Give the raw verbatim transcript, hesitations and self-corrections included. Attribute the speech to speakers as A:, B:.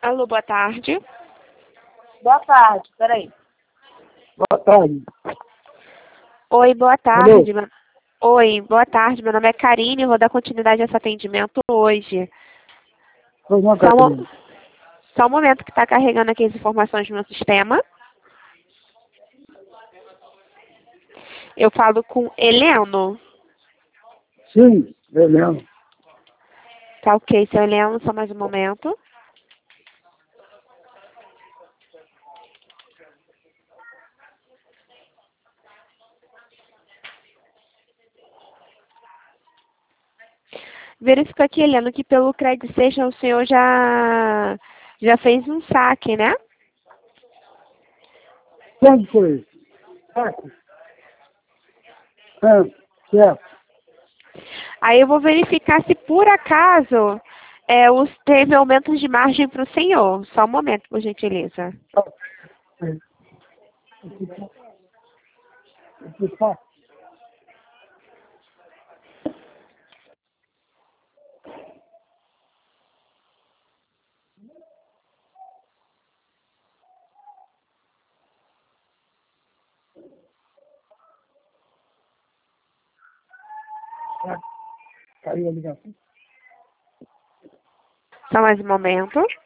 A: Alô, boa tarde.
B: Boa tarde, peraí.
C: Boa tarde.
A: Oi, boa tarde.
C: Alô?
A: meu- Oi, boa tarde. Meu nome é Karine, eu vou dar continuidade a esse atendimento hoje.
C: Pois não,
A: Só um,
C: Catarina.
A: só um momento que está carregando aqui as informações no meu sistema. Eu falo com Heleno.
C: Sim, eu lembro.
A: Tá ok, seu Heleno, só mais um momento. Verifico aqui, Heleno, que pelo Credit Station o senhor já, já fez um saque, né?
C: Quando foi isso? Certo? Ah, certo.
A: Aí eu vou verificar se por acaso é, os, teve aumentos de margem para o senhor. Só um momento, por gentileza.
C: É. Esse fato, certo? Caiu a ligação.
A: Só mais um momento.